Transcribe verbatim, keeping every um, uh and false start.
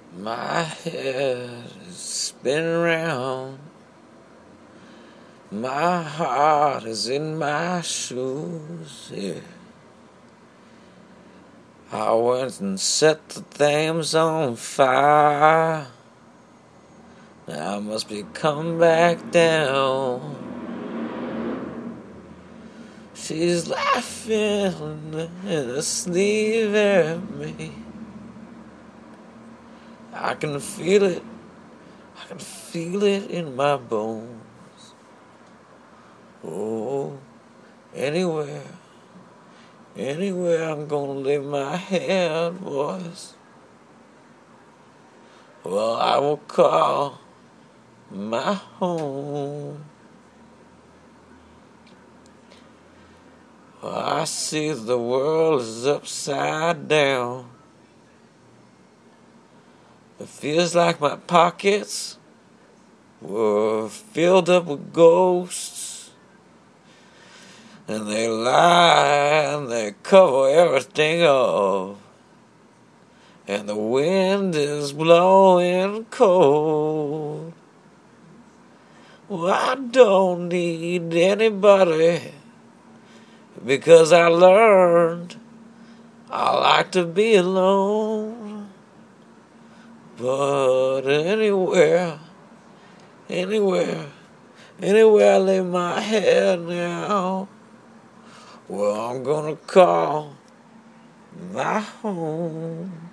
My head is spinning round. My heart is in my shoes. Yeah. I went and set the things on fire. Now I must be coming back down. She's laughing in her sleeve at me. I can feel it. I can feel it in my bones. Oh, anywhere, anywhere I'm gonna lay my head, boys. Well, I will call my home. Well, I see the world is upside down. It feels like my pockets were filled up with ghosts. And they lie and they cover everything up. And the wind is blowing cold. Well, I don't need anybody, because I learned I like to be alone. But anywhere, anywhere, anywhere I lay my head now, well, I'm gonna call my home.